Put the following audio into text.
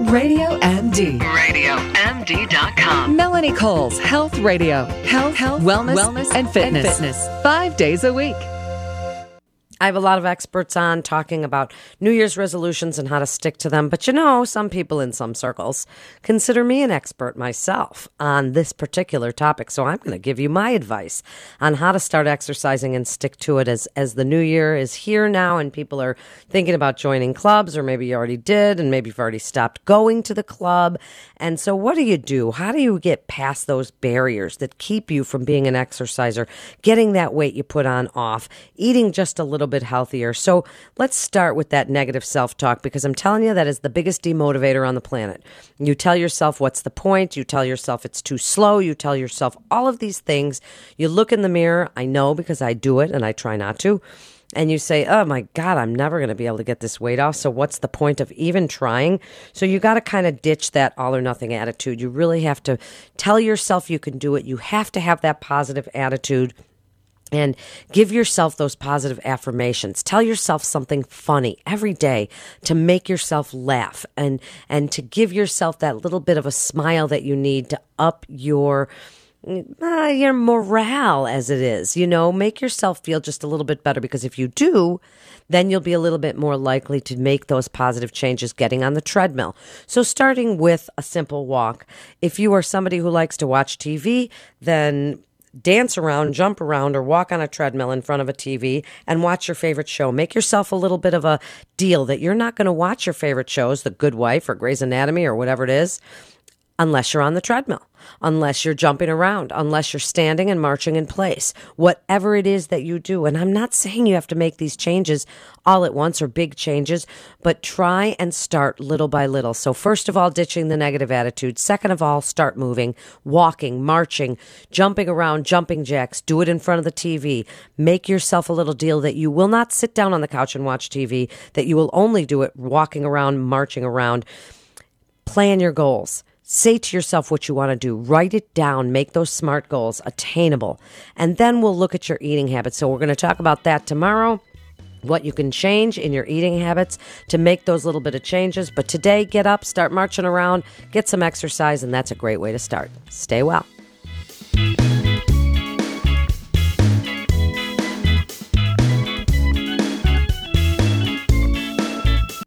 Radio MD. RadioMD.com. Melanie Cole's Health Radio. Health, wellness, and fitness. 5 days a week. I have a lot of experts on talking about New Year's resolutions and how to stick to them. But some people in some circles consider me an expert myself on this particular topic. So I'm going to give you my advice on how to start exercising and stick to it as the new year is here now and people are thinking about joining clubs, or maybe you already did and maybe you've already stopped going to the club. And so what do you do? How do you get past those barriers that keep you from being an exerciser, getting that weight you put on off, eating just a little bit healthier? So let's start with that negative self-talk, because I'm telling you that is the biggest demotivator on the planet. You tell yourself what's the point, you tell yourself it's too slow, you tell yourself all of these things. You look in the mirror, I know because I do it and I try not to, and you say, oh my God, I'm never going to be able to get this weight off, so what's the point of even trying? So you got to kind of ditch that all or nothing attitude. You really have to tell yourself you can do it. You have to have that positive attitude. And give yourself those positive affirmations. Tell yourself something funny every day to make yourself laugh and to give yourself that little bit of a smile that you need to up your morale as it is. Make yourself feel just a little bit better, because if you do, then you'll be a little bit more likely to make those positive changes getting on the treadmill. So starting with a simple walk. If you are somebody who likes to watch TV, then dance around, jump around, or walk on a treadmill in front of a TV and watch your favorite show. Make yourself a little bit of a deal that you're not going to watch your favorite shows, The Good Wife or Grey's Anatomy or whatever it is, unless you're on the treadmill, unless you're jumping around, unless you're standing and marching in place, whatever it is that you do. And I'm not saying you have to make these changes all at once or big changes, but try and start little by little. So first of all, ditching the negative attitude. Second of all, start moving, walking, marching, jumping around, jumping jacks. Do it in front of the TV. Make yourself a little deal that you will not sit down on the couch and watch TV, that you will only do it walking around, marching around. Plan your goals. Say to yourself what you want to do. Write it down. Make those SMART goals attainable. And then we'll look at your eating habits. So we're going to talk about that tomorrow, what you can change in your eating habits to make those little bit of changes. But today, get up, start marching around, get some exercise, and that's a great way to start. Stay well.